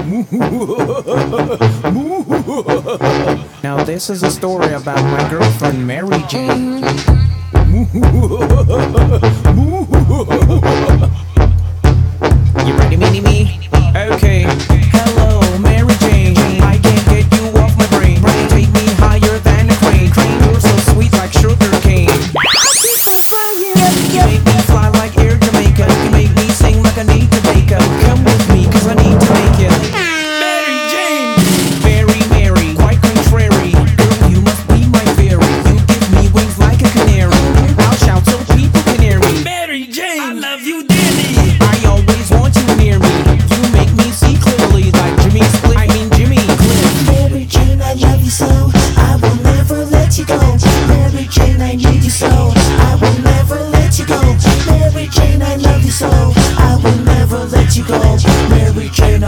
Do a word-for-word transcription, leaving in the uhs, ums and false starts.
Now this is a story about my girlfriend Mary Jane. You ready, mini me? Okay.